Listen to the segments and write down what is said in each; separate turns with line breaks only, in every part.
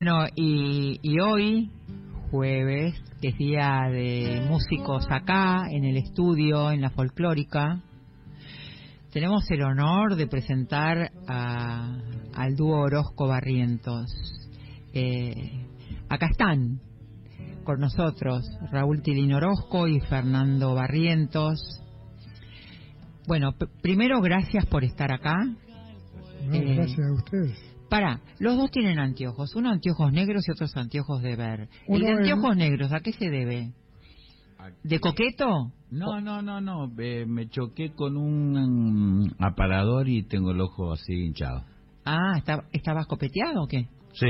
Bueno, y hoy, jueves, que es día de músicos acá, en el estudio, en la Folclórica, tenemos el honor de presentar al dúo Orozco Barrientos. Acá están con nosotros Raúl Tilín Orozco y Fernando Barrientos. Bueno, primero, gracias por estar acá.
Gracias a ustedes.
Los dos tienen anteojos, uno anteojos negros y otros anteojos de ver. ¿El de anteojos negros a qué se debe? ¿De coqueto?
No, me choqué con un aparador y tengo el ojo así hinchado.
Ah, ¿estabas copeteado o qué?
Sí.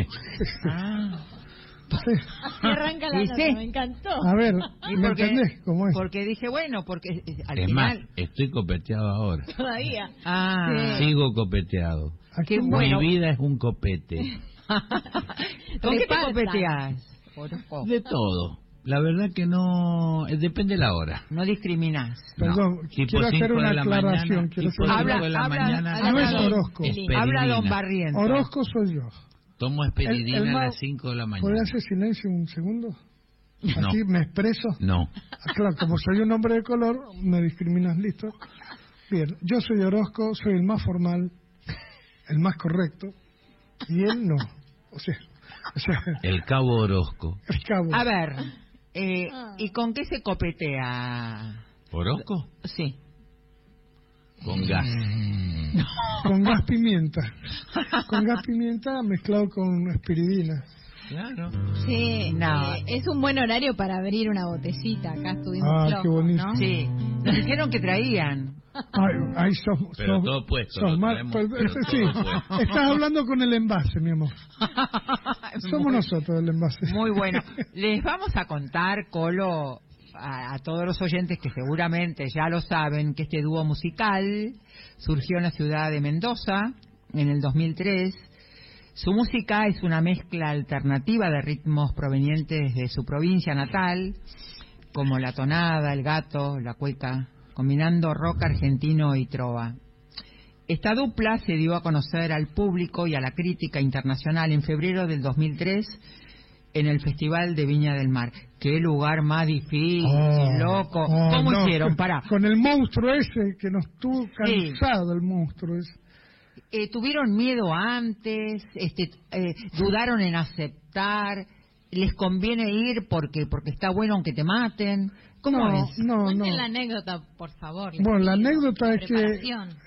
Arranca la nota, me encantó.
A ver, ¿me entendés cómo es?
Porque dije, porque al
es
final...
más, estoy copeteado ahora.
Todavía.
Ah,
sí. Sigo copeteado.
Qué bueno.
Mi vida es un copete.
¿Con qué te copeteás?
De todo. La verdad que no... depende de la hora.
No discriminás.
Perdón, quiero hacer una aclaración. No es Orozco.
Habla don Barrientos.
Orozco soy yo.
Tomo esperidina a las 5 de la mañana.
¿Podés hacer silencio un segundo?
No.
¿Aquí me expreso?
No.
Claro, como soy un hombre de color, me discriminas, listo. Bien, yo soy Orozco, soy el más formal, el más correcto, y él no. O sea
el cabo Orozco.
El cabo.
A ver, ¿y con qué se copetea?
¿Orozco?
Sí.
Con gas.
Con gas pimienta. Con gas pimienta mezclado con espiridina.
Claro.
Sí,
no.
Es un buen horario para abrir una botecita. Acá estuvimos
qué bonito.
¿no?
Sí, nos dijeron que traían.
Ahí
pero todo puesto.
Sí, estás hablando con el envase, mi amor. Somos nosotros el envase.
Muy bueno. Les vamos a contar, Colo, a todos los oyentes que seguramente ya lo saben, que este dúo musical surgió en la ciudad de Mendoza en el 2003. Su música es una mezcla alternativa de ritmos provenientes de su provincia natal, como la tonada, el gato, la cueca, combinando rock argentino y trova. Esta dupla se dio a conocer al público y a la crítica internacional en febrero del 2003 en el Festival de Viña del Mar. ¡Qué lugar más difícil, loco! ¿Cómo hicieron?
Con el monstruo ese, que nos tuvo cansado el monstruo ese.
¿Tuvieron miedo antes? ¿Dudaron en aceptar? ¿Les conviene ir porque está bueno aunque te maten? ¿Cómo es?
Cuenten la anécdota, por favor.
Bueno, la anécdota es que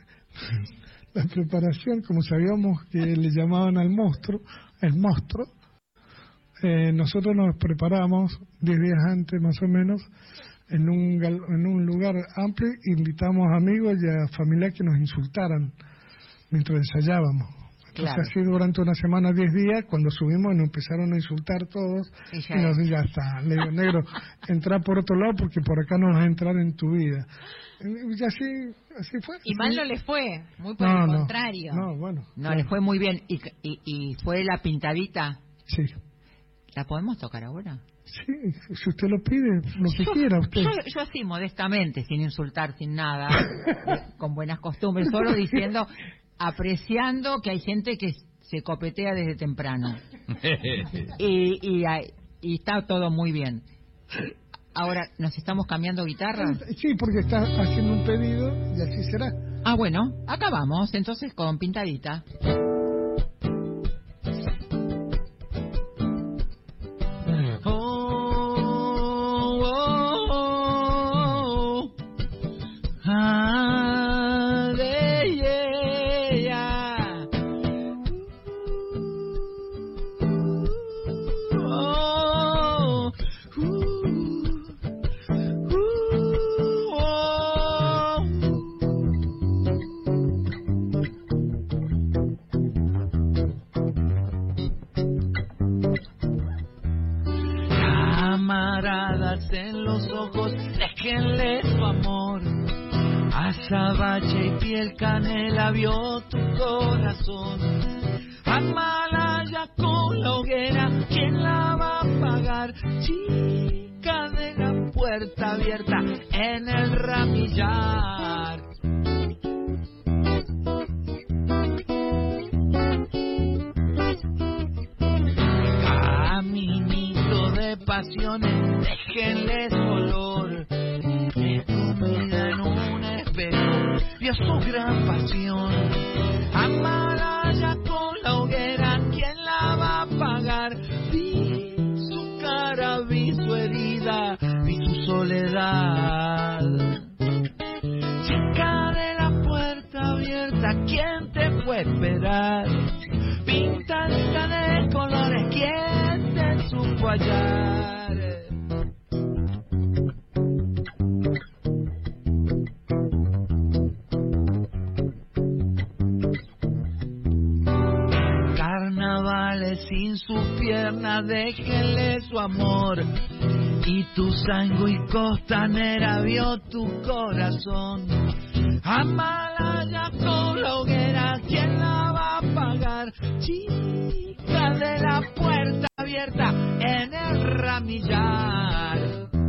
la preparación, como sabíamos que le llamaban al monstruo, el monstruo, nosotros nos preparamos 10 días antes más o menos en un lugar amplio, invitamos amigos y a familiares que nos insultaran mientras ensayábamos. Entonces así durante una semana, 10 días, cuando subimos nos empezaron a insultar todos y nos dijo, ya está, le digo, negro, entra por otro lado porque por acá no vas a entrar en tu vida. Y así fue.
Y mal no les fue, muy por el contrario.
No, les fue muy bien. ¿Y fue la pintadita?
Sí.
¿La podemos tocar ahora?
Sí, si usted lo pide, lo que quiera usted.
Yo así, modestamente, sin insultar, sin nada, con buenas costumbres, solo diciendo, apreciando que hay gente que se copetea desde temprano. y está todo muy bien. Ahora, ¿nos estamos cambiando guitarra?
Sí, porque está haciendo un pedido y así será.
Ah, bueno, acá vamos, entonces con pintadita.
En los ojos, déjenle su amor. Azabache y piel canela vio tu corazón. Amalaya con la hoguera, ¿quién la va a pagar? Chica de la puerta abierta en el ramillar. pasiones, déjenle su olor. Escondida en un espejo, vio su gran pasión. Amaralla con la hoguera, ¿quién la va a pagar? Vi su cara, vi su herida, vi su soledad. Chica de la puerta abierta, ¿quién te fue a esperar? Pintadita de colores, ¿quién te supo hallar? Carnavales sin sus piernas, déjenle su amor. Y tu sangre y costanera vio tu corazón. Amalaya con la hoguera, ¿quién la va a pagar? Chica de la puerta abierta en el ramillar.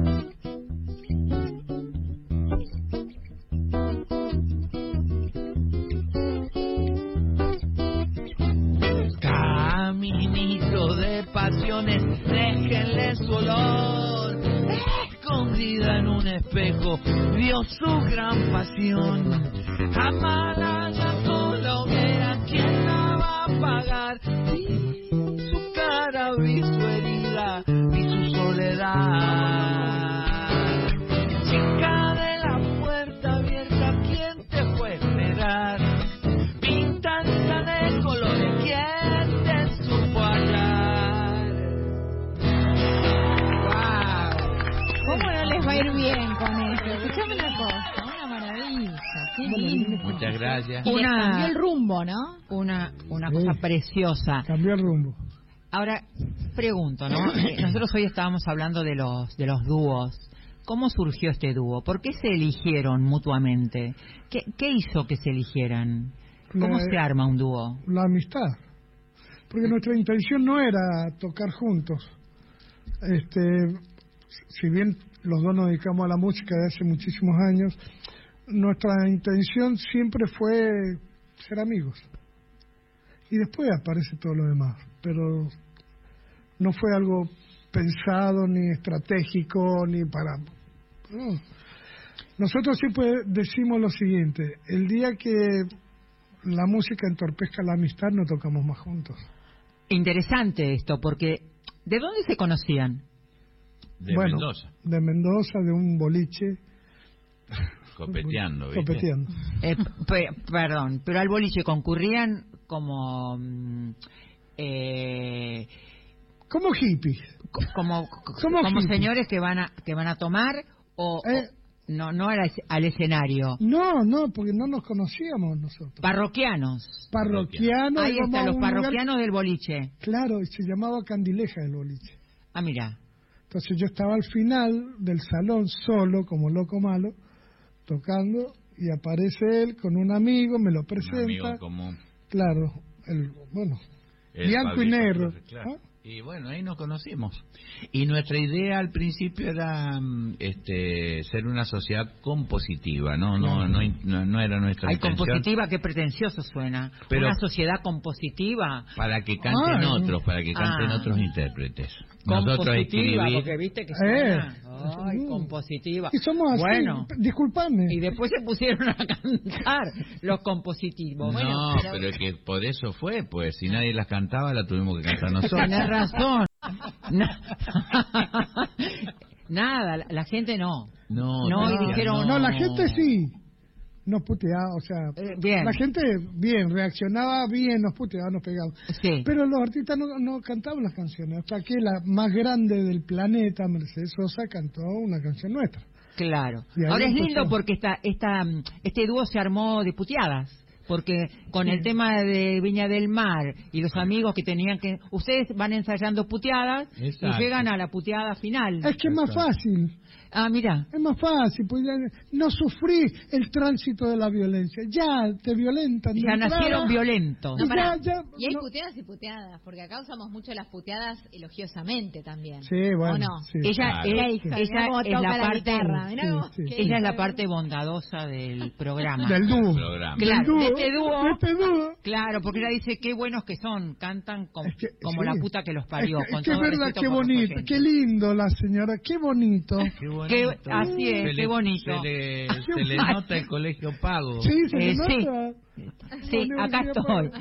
Caminito de pasiones, déjenle su olor. Escondida en un espejo, vio su gran pasión. Amaralla con la hoguera, ¿quién la va a pagar? Vi su cara, vi su herida, vi su soledad. Chica de la puerta abierta, ¿quién te fue a esperar? Pintadita de colores, ¿quién te supo hallar?
¿Cómo no les va a ir bien con esto? Escuchame una cosa, una maravilla, qué lindo.
Muchas gracias.
Y les cambió el rumbo, ¿no?
Una cosa preciosa.
Cambió el rumbo.
Ahora, pregunto, ¿no? Nosotros hoy estábamos hablando de los dúos. ¿Cómo surgió este dúo? ¿Por qué se eligieron mutuamente? ¿Qué hizo que se eligieran? ¿Cómo se arma un dúo?
La amistad. Porque nuestra intención no era tocar juntos. Si bien los dos nos dedicamos a la música de hace muchísimos años, nuestra intención siempre fue ser amigos. Y después aparece todo lo demás. Pero no fue algo pensado, ni estratégico, ni para... No. Nosotros siempre decimos lo siguiente: el día que la música entorpezca la amistad, no tocamos más juntos.
Interesante esto, porque ¿de dónde se conocían?
De Mendoza.
De Mendoza, de un boliche.
Copeteando, ¿viste?
Copeteando.
Perdón, pero al boliche concurrían como...
como hippies.
Como
hippies.
señores que van a tomar o no era al escenario.
No, porque no nos conocíamos nosotros.
Parroquianos.
Ahí
están los parroquianos del boliche.
Claro, y se llamaba Candileja el boliche.
Ah, mira.
Entonces yo estaba al final del salón solo, como loco malo, tocando, y aparece él con un amigo, me lo presenta. Un
amigo común.
Claro, blanco y negro.
Claro. ¿Ah? Y bueno, ahí nos conocimos. Y nuestra idea al principio era ser una sociedad compositiva, no era nuestra intención.
Compositiva, qué pretencioso suena. Pero una sociedad compositiva.
Para que canten otros intérpretes. Nosotros escribimos.
Porque viste que suena. Compositiva.
Y somos así,
bueno,
disculpame.
Y después se pusieron a cantar los compositivos.
No, pero es que por eso fue, pues si nadie las cantaba, la tuvimos que cantar nosotros.
Tenés razón. Nada, la gente no. Y dijeron,
no, la gente sí. Nos puteaba, o sea,
bien.
La gente bien, reaccionaba bien, nos puteaba, nos pegaba.
Sí.
Pero los artistas no cantaban las canciones, hasta que la más grande del planeta, Mercedes Sosa, cantó una canción nuestra.
Claro. Ahora es lindo porque este dúo se armó de puteadas. Porque con el tema de Viña del Mar y los amigos que tenían que... Ustedes van ensayando puteadas. Exacto. Y llegan a la puteada final.
Es que es más fácil.
Ah, mira.
Es más fácil, pues no sufrí el tránsito de la violencia. Ya te violentan.
Ya nacieron violentos.
No, y hay puteadas y puteadas, porque acá usamos mucho las puteadas elogiosamente también.
Sí, bueno.
¿O no?
Sí.
Ella es la parte bondadosa del programa.
Del dúo.
Claro, este dúo.
Este dúo.
Claro, porque ella dice qué buenos que son, cantan como
sí.
la puta que los parió.
Es que es verdad, qué bonito, qué lindo la señora, qué bonito.
Qué bonito.
Así es, qué bonito.
Se le nota el colegio pago.
Sí, se le
sí.
nota.
Sí, acá estoy.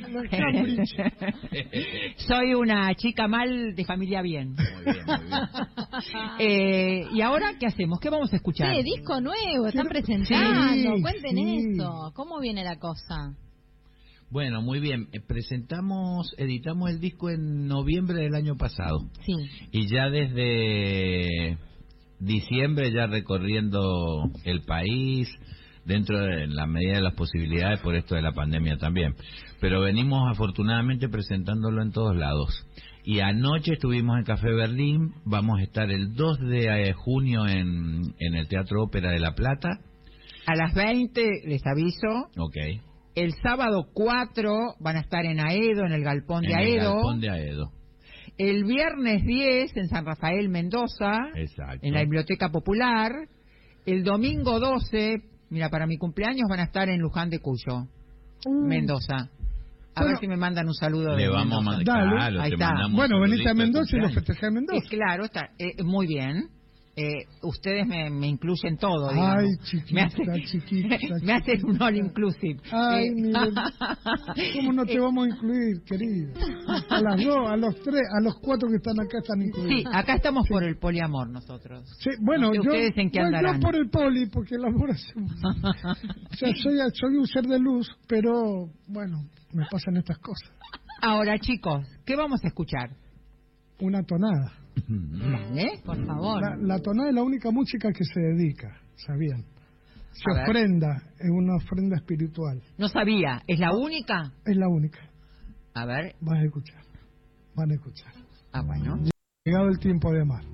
Soy una chica mal de familia bien.
Muy bien, muy bien.
¿Y ahora qué hacemos? ¿Qué vamos a escuchar?
Sí, disco nuevo, están presentando.
Sí,
Cuenten
sí.
eso. ¿Cómo viene la cosa?
Bueno, muy bien. Editamos el disco en noviembre del año pasado.
Sí.
Y ya desde diciembre ya recorriendo el país, dentro de la medida de las posibilidades por esto de la pandemia también. Pero venimos afortunadamente presentándolo en todos lados. Y anoche estuvimos en Café Berlín, vamos a estar el 2 de junio en el Teatro Ópera de La Plata.
A las 20, les aviso.
Ok.
El sábado 4 van a estar en Aedo, en el Galpón de
En el
Aedo.
Galpón de Aedo.
El viernes 10 en San Rafael, Mendoza.
Exacto.
En la Biblioteca Popular. El domingo 12, mira, para mi cumpleaños van a estar en Luján de Cuyo, Mendoza. A ver si me mandan un saludo.
Le
de
vamos a
Mendoza.
mandar.
Dale.
Claro,
Ahí
te
está.
mandamos
Bueno,
un
venite a
saludito de
Mendoza y lo
cumpleaños.
festejé en Mendoza.
Claro, está muy bien. Ustedes me incluyen todo,
Ay,
digamos.
chiquita, chiquita.
Me hacen un all inclusive.
Ay, Miguel, ¿cómo no te vamos a incluir, querido? A las dos, a los tres, a los cuatro que están acá están incluidos.
Sí, acá estamos por el poliamor nosotros.
Sí, bueno,
No sé
yo,
ustedes en qué andarán.
yo por el poli, porque el amor hacemos. O sea, soy un ser de luz, pero bueno, me pasan estas cosas.
Ahora, chicos, ¿qué vamos a escuchar?
Una tonada.
¿Vale?
Por favor.
La tonada es la única música que se dedica, ¿sabían? Se
A ver.
ofrenda, es una ofrenda espiritual.
No sabía, ¿es la única?
Es la única.
A ver,
Van a escuchar. Van a escuchar.
bueno.
Llegado el tiempo de amar.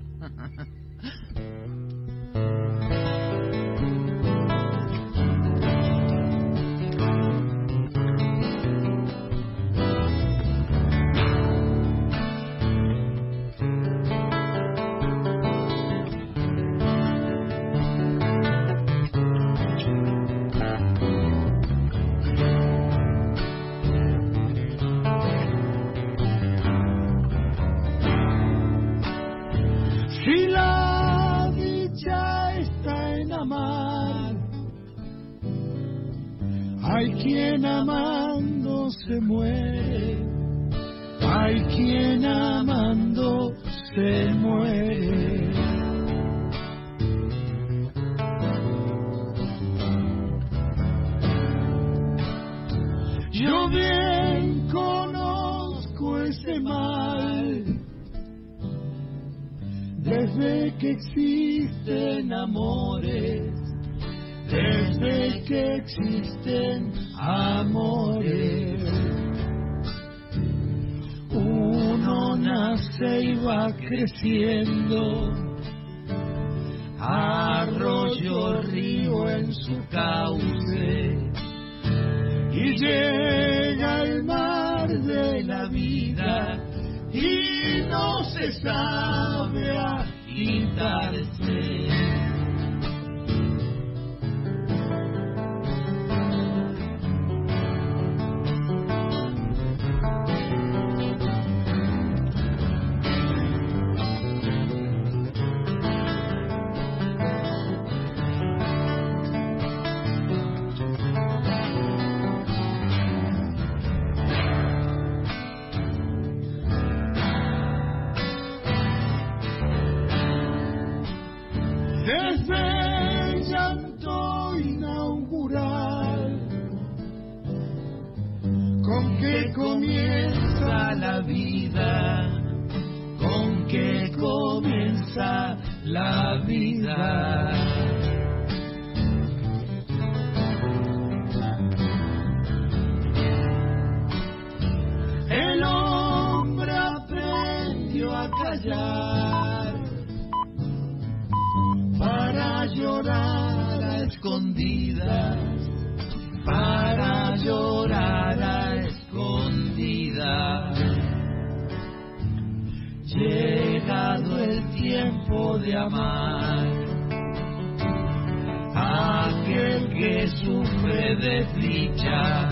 Si la dicha está en amar, hay quien amando se muere, hay quien amando se muere. Yo bien conozco ese mal, desde que existen amores, desde que existen amores. Uno nace y va creciendo, arroyo, río en su cauce, y llega el mar de la vida y no se sabe agitarse. Desde el llanto inaugural, con que comienza la vida, con que comienza la vida. El hombre aprendió a callar para llorar a escondidas, para llorar a escondidas. Llegado el tiempo de amar, aquel que
sufre desdicha,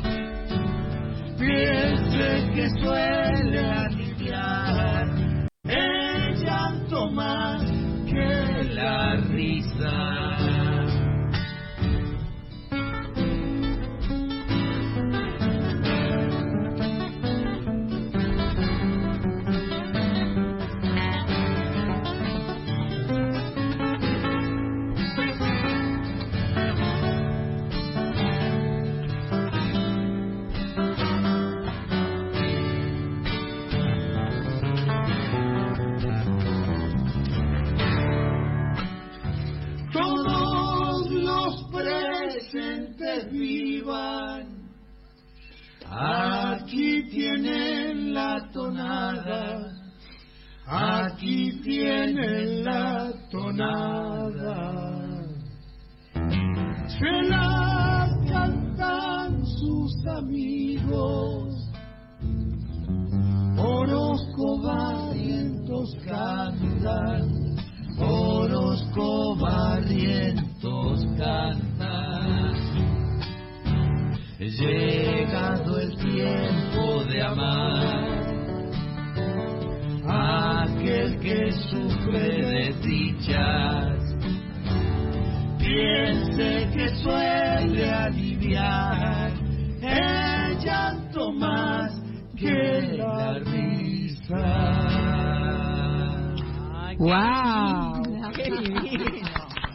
piense que suele aliviar el llanto más que la risa. Vivan, aquí tienen la tonada, aquí tienen la tonada, se la cantan sus amigos, Orozco barrientos cantan, Orozco barrientos cantan. Llegado el tiempo de amar, aquel que sufre desdichas, piense que suele aliviar el llanto más que la risa.
¡Wow! ¡Qué divino!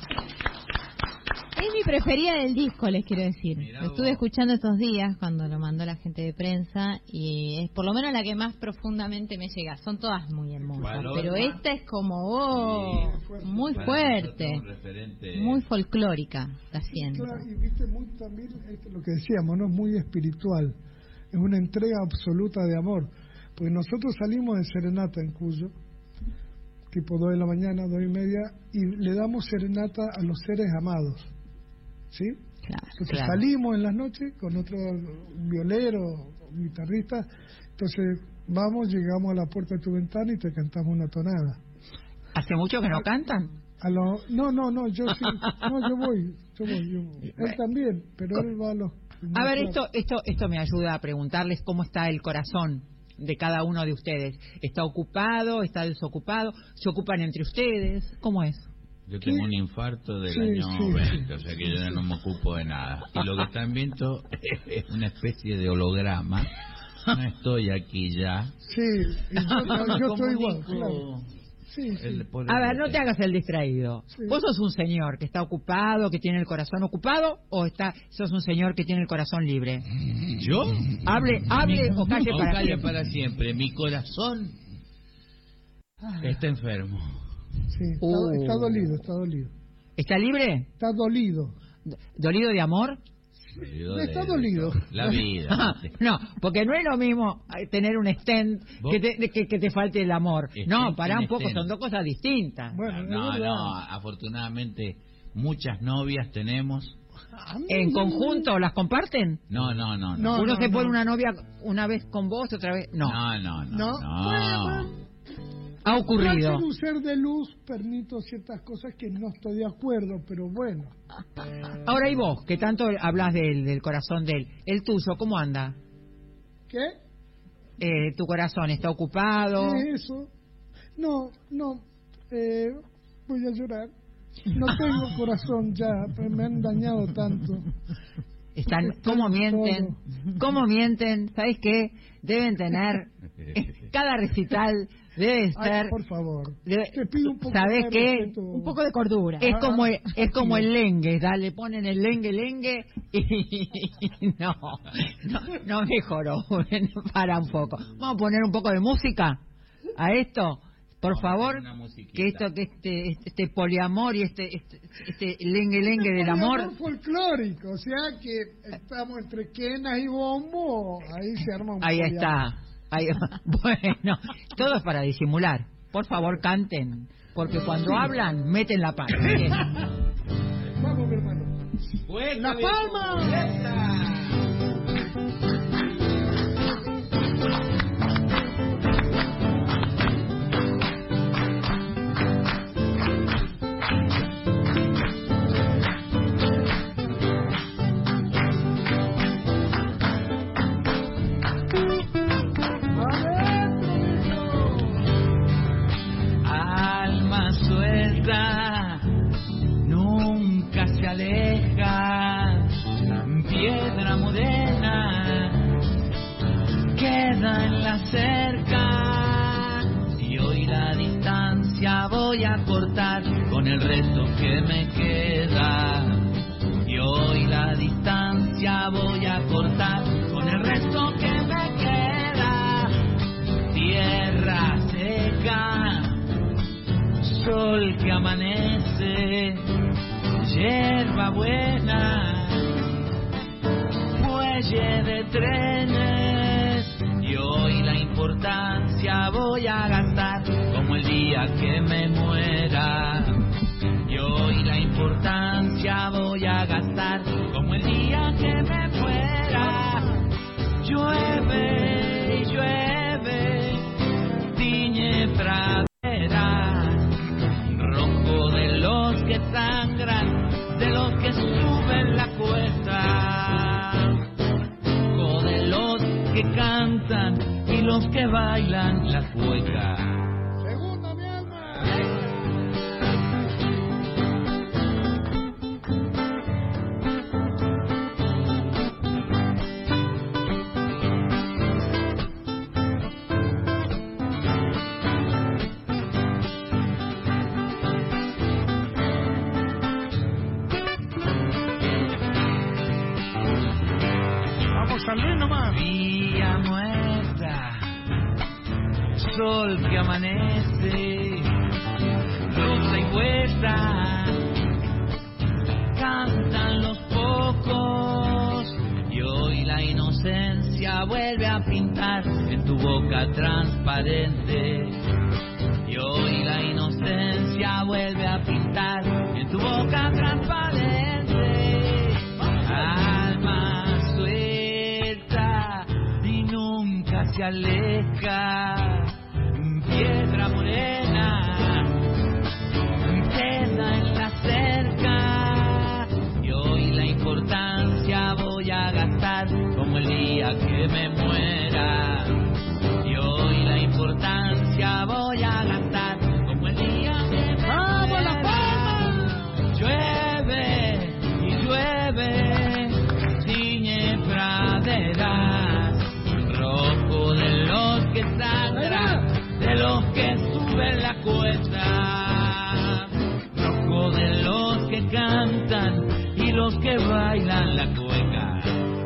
Es mi preferida del disco, les quiero decir. Lo estuve escuchando estos días cuando lo mandó la gente de prensa y es por lo menos la que más profundamente me llega. Son todas muy hermosas, pero esta es como muy fuerte, muy folclórica la siento.
Claro, y viste también lo que decíamos, no es muy espiritual, es una entrega absoluta de amor, porque nosotros salimos de serenata en Cuyo, tipo 2 de la mañana, 2:30, y le damos serenata a los seres amados. ¿Sí?
Claro,
entonces salimos en las noches con otro violero, guitarrista, entonces llegamos a la puerta de tu ventana y te cantamos una tonada.
¿Hace mucho que no cantan?
No, yo sí, yo voy. Él también, pero él va a los...
A ver, esto me ayuda a preguntarles cómo está el corazón de cada uno de ustedes. ¿Está ocupado? ¿Está desocupado? ¿Se ocupan entre ustedes? ¿Cómo es?
Yo tengo un infarto del año 20, o sea que yo ya no me ocupo de nada. Y lo que están viendo es una especie de holograma. No estoy aquí ya.
Sí, yo estoy igual, claro. Sí.
A ver, no te hagas el distraído. Sí. ¿Vos sos un señor que está ocupado, que tiene el corazón ocupado, o sos un señor que tiene el corazón libre?
¿Yo?
Hable o calle
para siempre. Mi corazón está enfermo.
Sí, está dolido.
¿Está libre?
Está dolido.
¿Dolido de amor?
Está dolido.
La vida.
No, porque no es lo mismo tener un stent que te falte el amor. No, pará un poco, son dos cosas distintas.
Bueno, no, afortunadamente muchas novias tenemos.
¿En conjunto las comparten?
No.
¿Uno se pone una novia una vez con vos, otra vez? No.
No.
Ha ocurrido.
Al ser un ser de luz, permito ciertas cosas que no estoy de acuerdo, pero bueno.
Ahora, ¿y vos, que tanto hablas del corazón de él? ¿El tuyo cómo anda?
¿Qué?
¿Tu corazón está ocupado?
Eso. No, voy a llorar. No tengo corazón ya, me han dañado tanto.
¿Cómo mienten? ¿Cómo mienten? ¿Sabes qué? Deben tener cada recital debe ser.
Ay, por favor. Te pido un poco
¿sabes
de
qué?
respeto.
Un poco de cordura.
Es como el lengue, le ponen el lengue y no mejoró. Para un poco. Vamos a poner un poco de música a esto. Por favor, que este poliamor y este lengue del amor.
Es folclórico, o sea que estamos entre quenas y bombo, ahí se arma un
Ahí
poliamor.
está. Bueno, todo es para disimular. Por favor, canten, porque cuando hablan, meten la pata.
Vamos, mi hermano. ¡La palma!
cerca y hoy la distancia voy a cortar con el resto que me queda. Y hoy la distancia voy a cortar con el resto que me queda. Tierra seca, sol que amanece, hierba buena, muelle de trenes. Y hoy la importancia voy a gastar como el día que me muera. Y hoy la importancia voy a gastar como el día que me muera. Llueve y llueve, tiñe praderas, rojo de los que sangran, de los que suben la cuesta, rojo de los que cantan y los que bailan la cueca.
Segunda, mi alma.
Vía muerta, sol que amanece, ruta y vuelta, cantan los pocos. Y hoy la inocencia vuelve a pintar en tu boca transparente. Y hoy la inocencia vuelve a pintar en tu boca transparente. Alma suelta y nunca se aleja, piedra morena queda en la cerca. Y hoy la importancia voy a gastar como el día que me muera. Y hoy la importancia voy a gastar como el día que me muera. Llueve y llueve, tiñe praderas, rojo de los que sangran, de los que suben la cuesta, rojo de los que cantan y los que bailan la cueca.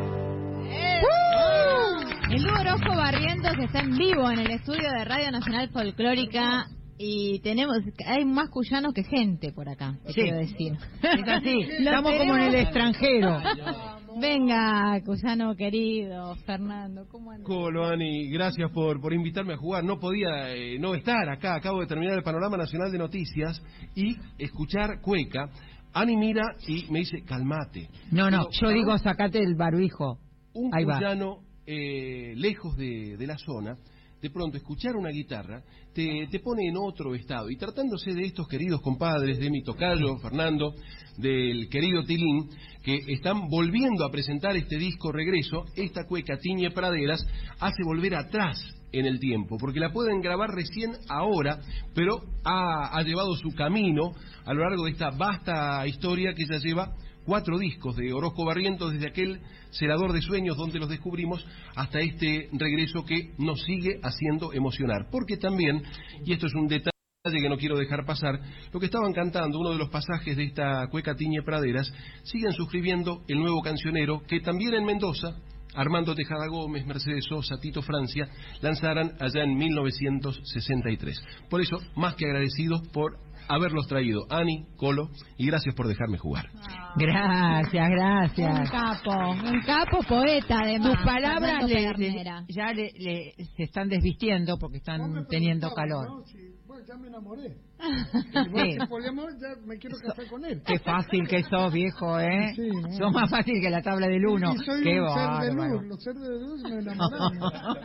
El dúo Orozco Barrientos está en vivo en el estudio de Radio Nacional Folclórica y hay más cuyanos que gente por acá, te quiero decir.
Es así, estamos como en el extranjero.
Venga, cuyano querido, Fernando, ¿cómo andas?
Colo, Ani, gracias por invitarme a jugar. No podía no estar acá, acabo de terminar el Panorama Nacional de Noticias y escuchar cueca. Ani mira y me dice, calmate.
No, yo digo, sacate el barbijo.
Un
Ahí va.
cuyano lejos de la zona, de pronto escuchar una guitarra te pone en otro estado. Y tratándose de estos queridos compadres, de mi tocayo Fernando, del querido Tilín, que están volviendo a presentar este disco Regreso, esta cueca Tiñe Praderas hace volver atrás en el tiempo, porque la pueden grabar recién ahora, pero ha llevado su camino a lo largo de esta vasta historia que ya lleva 4 discos de Orozco Barrientos, desde aquel Celador de Sueños donde los descubrimos hasta este regreso que nos sigue haciendo emocionar. Porque también, y esto es un detalle que no quiero dejar pasar, lo que estaban cantando, uno de los pasajes de esta cueca Tiñe Praderas, siguen suscribiendo el nuevo cancionero que también en Mendoza, Armando Tejada Gómez, Mercedes Sosa, Tito Francia, lanzaran allá en 1963. Por eso, más que agradecidos por haberlos traído, Ani, Colo, y gracias por dejarme jugar.
Gracias.
Un capo poeta además.
Tus palabras
ya
se están desvistiendo porque están teniendo calor.
¿No? Sí, bueno, ya me enamoré.
Sí.
Si poliamor, ya me quiero casar con él.
Qué fácil que sos, viejo, ¿eh?
Sí, ¿no?
Sos más fácil que la tabla del 1.
Y soy
Qué
un ser de
bárbaro.
luz, los seres de luz me enamoraron.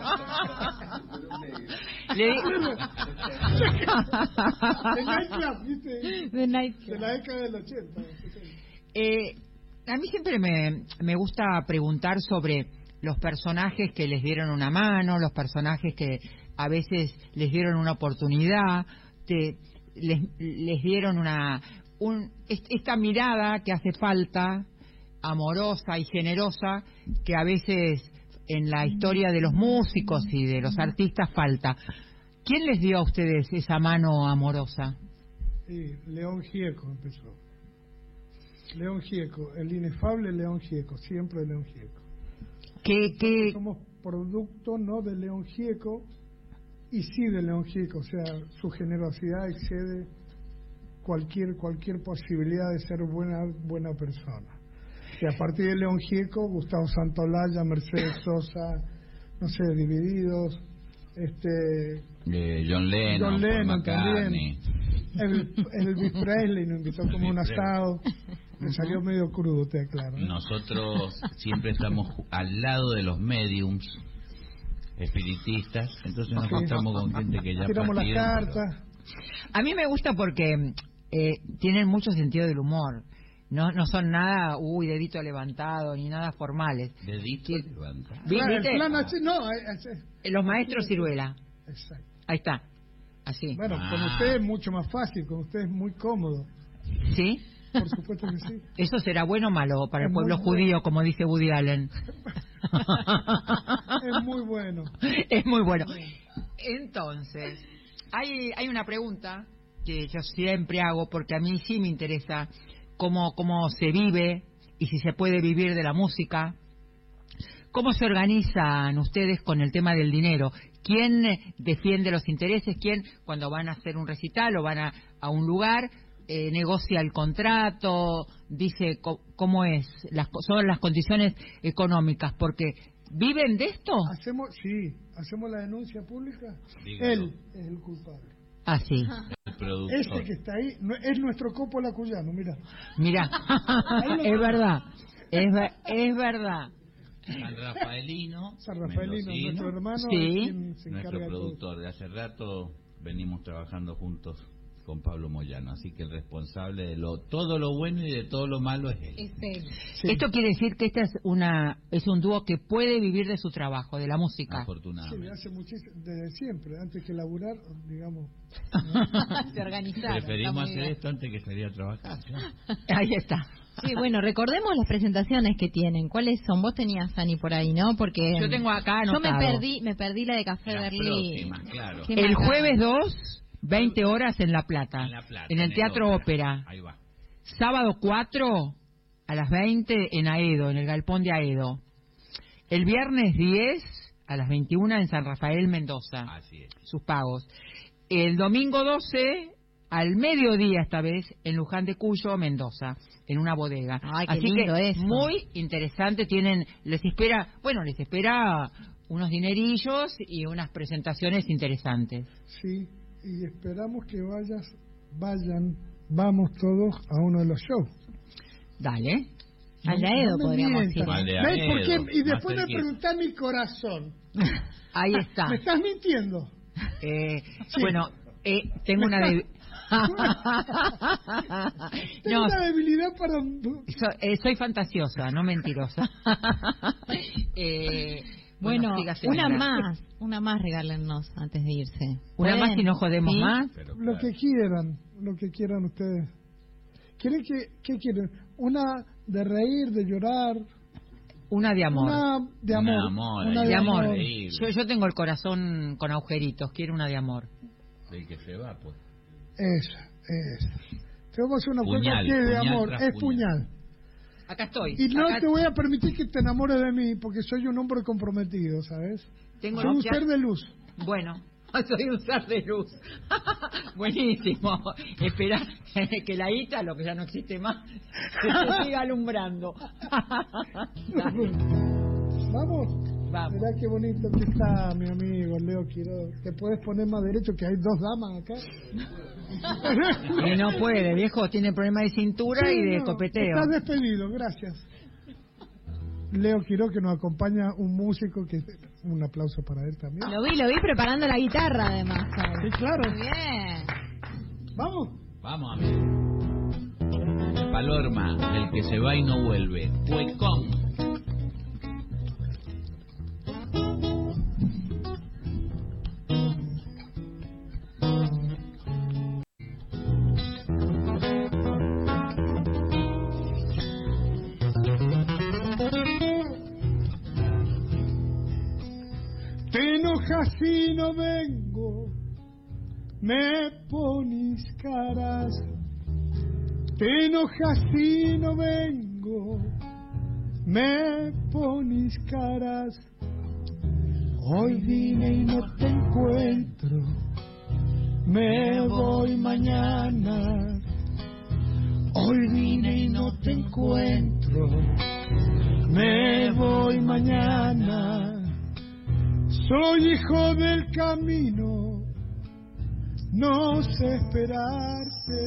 De Nightclub, ¿viste?
De Nightclub.
De la década del 80.
A mí siempre me gusta preguntar sobre los personajes que les dieron una mano, los personajes que a veces les dieron una oportunidad, les dieron esta mirada que hace falta, amorosa y generosa, que a veces en la historia de los músicos y de los artistas falta. ¿Quién les dio a ustedes esa mano amorosa?
Sí, León Gieco empezó. León Gieco, el inefable León Gieco, siempre León Gieco.
¿Qué?
Somos producto no de León Gieco, y sí de León Gieco, o sea, su generosidad excede cualquier posibilidad de ser buena persona. Y a partir de León Gieco, Gustavo Santaolalla, Mercedes Sosa, no sé, Divididos,
John Lennon, Paul McCartney.
Elvis Presley nos invitó como un asado. Me salió medio crudo, te aclaro.
Nosotros siempre estamos al lado de los mediums espiritistas, entonces nos encontramos con gente que ya
tiramos las cartas.
A mí me gusta porque tienen mucho sentido del humor. No son nada, dedito levantado, ni nada formales.
Dedito levantado.
Los maestros Ciruela.
Exacto.
Ahí está. Así.
Bueno, con usted es mucho más fácil, con usted es muy cómodo.
¿Sí?
Por supuesto que sí.
¿Eso será bueno o malo para el pueblo judío, como dice Woody Allen?
Es muy bueno.
Es muy bueno. Entonces, hay una pregunta que yo siempre hago, porque a mí sí me interesa cómo se vive y si se puede vivir de la música. ¿Cómo se organizan ustedes con el tema del dinero? ¿Quién defiende los intereses? ¿Quién, cuando van a hacer un recital o van a un lugar, negocia el contrato? Dice cómo son las condiciones económicas, porque ¿viven de esto?
Hacemos la denuncia pública.
Dígalo.
Él es el culpable.
Ah, sí.
El productor.
Ese que está ahí es nuestro Coppola cuyano, mira.
Es verdad. Es verdad.
San Rafaelino,
nuestro hermano,
sí,
nuestro productor. De hace rato venimos trabajando juntos con Pablo Moyano, así que el responsable de todo lo bueno y de todo lo malo es él.
Sí.
Esto quiere decir que esta es un dúo que puede vivir de su trabajo, de la música.
Afortunadamente.
Sí, hace muchísimo, desde siempre, antes que laburar, digamos.
Se organizaron.
Preferimos hacer esto antes que salir a trabajar.
Ahí está.
Sí, bueno, recordemos las presentaciones que tienen. ¿Cuáles son? Vos tenías, Ani, por ahí, ¿no? Porque
yo tengo acá anotado.
Yo me perdí la de Café Berlín.
Claro.
El jueves 2, 20 horas en La Plata, en el Teatro Ópera.
Ahí va.
Sábado 4 a las 20 en Aedo, en el Galpón de Aedo. El viernes 10 a las 21 en San Rafael, Mendoza.
Así es.
Sus pagos. El domingo 12 al mediodía, esta vez, en Luján de Cuyo, Mendoza, en una bodega.
Ay, qué
así
lindo
que
eso.
muy interesante. Les espera unos dinerillos y unas presentaciones interesantes.
Sí, y esperamos que vamos todos a uno de los shows.
Dale.
Al de Aedo podríamos ir.
¿Ves por qué? Y después me preguntás mi corazón.
Ahí está.
¿Me estás mintiendo?
Sí. Bueno, tengo una
tengo una debilidad para...
soy fantasiosa, no mentirosa.
Bueno, una más regálennos antes de irse.
Una más y no jodemos
¿sí?
más.
Pero,
lo que quieran ustedes. ¿Qué quieren? ¿Una de reír, de llorar?
Una de amor.
Una de amor.
Yo tengo el corazón con agujeritos, quiero una de amor.
Del que se va, pues.
Esa. Te vamos a hacer una cosa que es de amor, es puñal.
Acá estoy.
Y no te voy a permitir que te enamores de mí, porque soy un hombre comprometido, ¿sabes? Soy un ser de luz.
Bueno, soy un ser de luz. Buenísimo. Espera que la Ítalo, que ya no existe más, se siga alumbrando.
Vamos. Mirá qué bonito que está mi amigo Leo Quiroga. ¿Te puedes poner más derecho que hay dos damas acá?
Y no puede, viejo, tiene problema de cintura y de copeteo.
Estás despedido, gracias. Leo Quiroga, que nos acompaña, un músico que... Un aplauso para él también.
Lo vi preparando la guitarra, además.
Sí, claro.
Muy bien.
Vamos, amigo. Palorma, el que se va y no vuelve. Huecón.
Te enojas si no vengo, me pones caras. Te enojas si no vengo, me pones caras. Hoy vine y no te encuentro, me voy mañana. Hoy vine y no te encuentro, me voy mañana. Soy hijo del camino, no sé esperarte.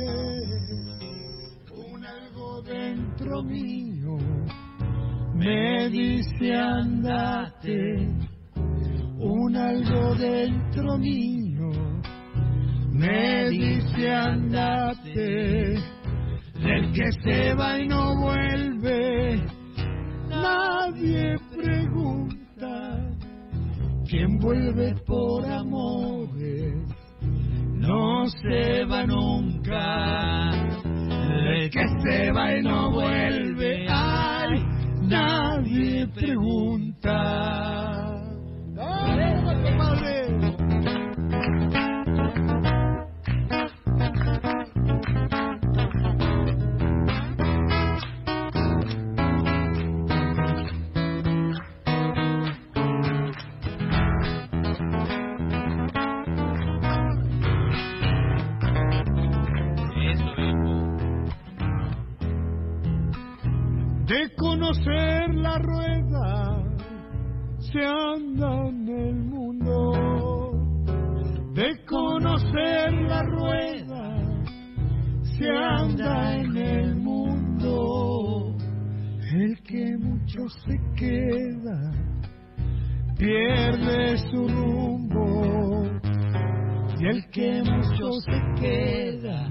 Un algo dentro mío me dice andate. Un algo dentro mío me dice andate. Del que se va y no vuelve, nadie pregunta. Quien vuelve por amores no se va nunca. El que se va y no vuelve, ay, nadie pregunta. ¡Dale, compadre! De conocer la rueda se anda en el mundo. De conocer la rueda se anda en el mundo. El que mucho se queda pierde su rumbo. Y el que mucho se queda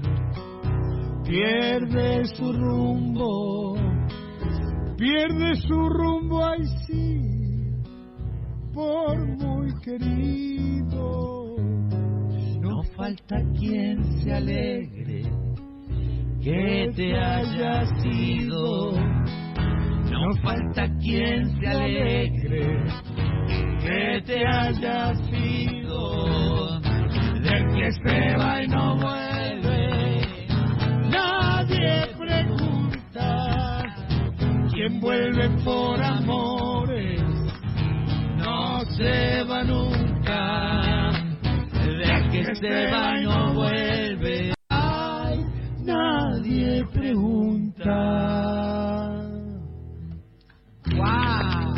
pierde su rumbo. Pierde su rumbo, ay sí, por muy querido. No falta quien se alegre que te haya sido. No falta quien se alegre que te haya sido. Del que se va y no vuelve, nadie pregunta. Quien vuelve por amores no se va nunca. Del que se va y no vuelve, ay, nadie pregunta.
¡Wow!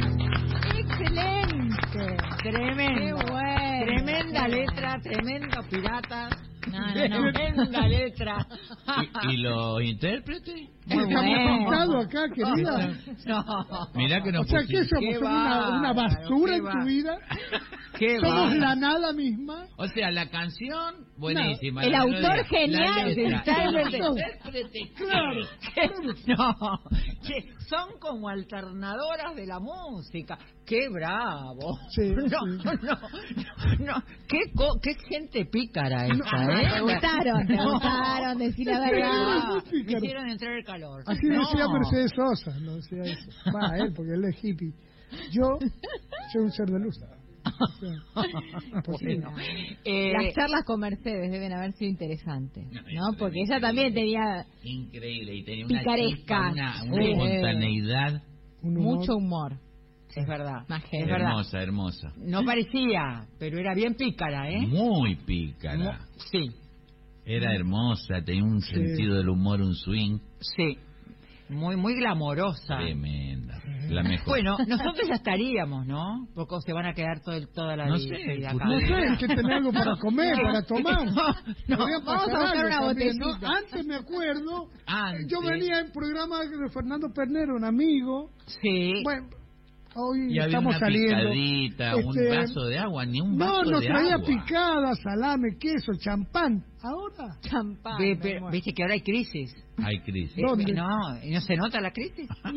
¡Excelente!
Tremendo.
¡Qué bueno!
Tremenda letra, tremendo pirata.
No.
Tremenda letra.
¿Y los intérpretes?
Muy
Estamos
bueno.
sentados acá, querida.
No.
Mirá que nos
O sea, ¿qué
pusimos.
somos?
Qué
¿Somos
bárbaro,
una basura
qué
en tu vida?
Qué
¿Somos
bárbaro.
la nada misma?
O sea, la canción, buenísima.
El
la
autor
melodía,
genial,
la letra,
está
el
en el-
intérprete,
Claro.
No, que son como alternadoras de la música. ¡Qué bravo!
Sí,
no,
sí.
no. Qué gente pícara esta,
Me
¿eh?
gustaron, decir la verdad.
Sí,
Me hicieron entrar el calor.
Así
No.
decía Mercedes Sosa, no decía eso. Va, él, porque él es hippie. Yo soy un ser de luz. O sea, imposible.
Bueno,
Las charlas con Mercedes deben haber sido interesantes, ¿no? Porque ella también tenía
increíble. Y tenía una
picaresca.
chispa, una
Sí.
espontaneidad
Un humor.
mucho humor.
es verdad.
Más
Es
gente.
verdad.
hermosa, hermosa.
No parecía, pero era bien pícara, ¿eh?
Muy pícara.
Sí,
Era hermosa, tenía un sentido del humor, un swing.
sí. Muy glamorosa.
Tremenda. La mejor.
Bueno, nosotros ya estaríamos, ¿no? Porque se van a quedar toda la
No
vida
sé,
acá.
No sé, hay que tener algo para comer, para tomar.
No,
Podría
vamos a
pasar
buscar
algo
una
también, ¿no?
botellita.
Antes me acuerdo,
Antes.
yo venía en programa de Fernando Pernero, un amigo.
Sí.
Bueno, hoy
Y había
estamos
una
saliendo.
picadita, un vaso de agua, ni un
No,
vaso
nos
de
traía
agua.
picada, salame, queso, champán. Ahora,
Champán.
Viste que ahora hay crisis.
Hay crisis.
¿Dónde?
No, ¿y no se nota la crisis?
¿no?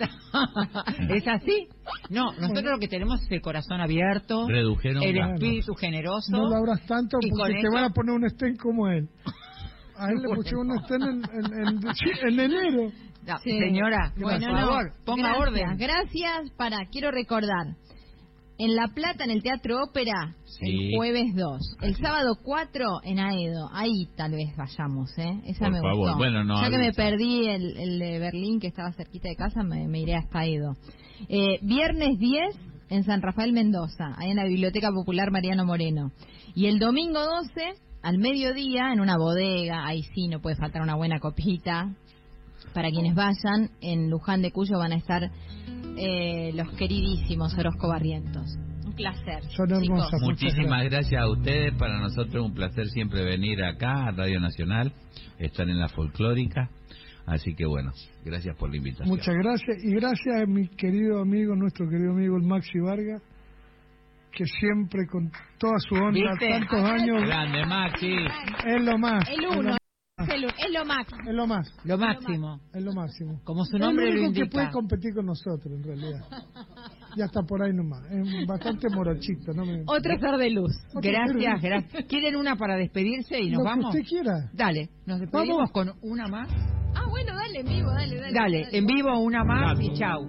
¿Es así? No, nosotros lo que tenemos es el corazón abierto,
Redujeron
el
gastos.
espíritu generoso.
No lo abras tanto
Y
porque
con
te
eso-
van a poner un estén como él. A él le pusieron un estén en enero.
No,
Sí.
señora,
Bueno,
por favor,
no.
ponga
Gracias,
orden.
Gracias. Quiero recordar. En La Plata, en el Teatro Ópera, el jueves 2. El sábado 4 en Aedo. Ahí tal vez vayamos, Esa
por
me
favor.
gustó.
Bueno, no,
ya que me perdí el de Berlín, que estaba cerquita de casa, me iré hasta Aedo. Viernes 10 en San Rafael Mendoza, ahí en la Biblioteca Popular Mariano Moreno. Y el domingo 12, al mediodía, en una bodega, ahí sí no puede faltar una buena copita. Para quienes vayan, en Luján de Cuyo van a estar los queridísimos Orozco Barrientos. Un placer.
Muchísimas gracias a ustedes. Para nosotros es un placer siempre venir acá a Radio Nacional, estar en la folclórica. Así que bueno, gracias por la invitación.
Muchas gracias. Y gracias a mi querido amigo, nuestro querido amigo el Maxi Vargas, que siempre con toda su onda, tantos años.
Grande, Maxi.
Es lo más.
El uno. Es lo máximo.
Es lo más.
Lo máximo.
Es lo máximo.
Como su nombre
lo
lo
único
indica.
que puede competir con nosotros, en realidad. Ya está por ahí nomás. Es bastante morochito. ¿No?
Otro ser de luz.
Gracias. ¿Quieren una para despedirse y nos vamos?
Lo que usted quiera.
Dale, nos despedimos con una más.
Ah, bueno, dale, en vivo, dale.
Dale, en vivo una más y chau.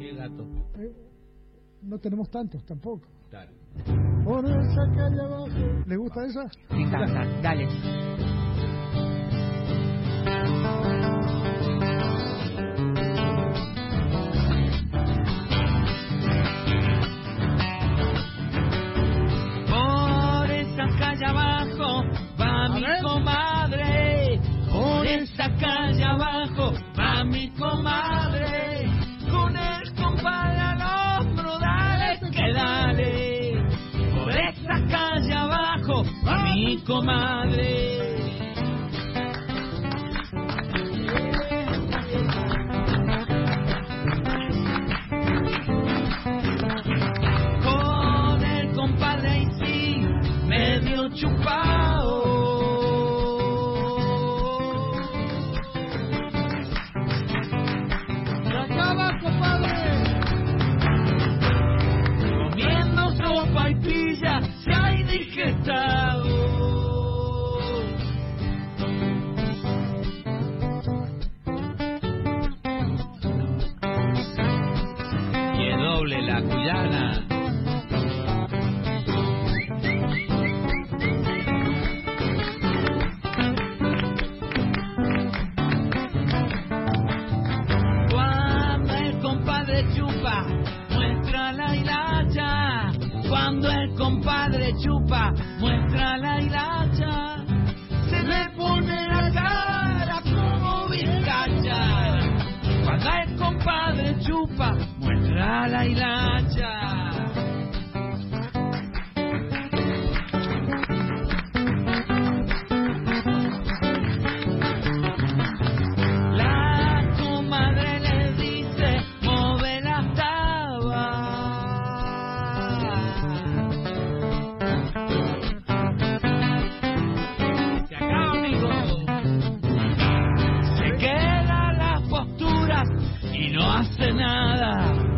No tenemos tantos tampoco.
Dale.
Por esa calle abajo. ¿Le gusta esa?
Me encanta, dale.
Por esa calle abajo va mi comadre. Por esa calle abajo va mi comadre. Con el compadre al hombro, dale que dale. Por esa calle abajo va mi comadre. Con el compadre y sí, medio chupao. Comiendo sopa y pilla, se ha indigestado.
Que doble la cuyana.
Cuando el compadre chupa, muestra la hilacha. Cuando el compadre chupa, muestra la hilacha. Se le pone la cara como vizcacha. Cuando el compadre chupa, muestra la hilacha. La comadre le dice, move la taba. Se acaba, amigo. Se queda la postura y no hace nada.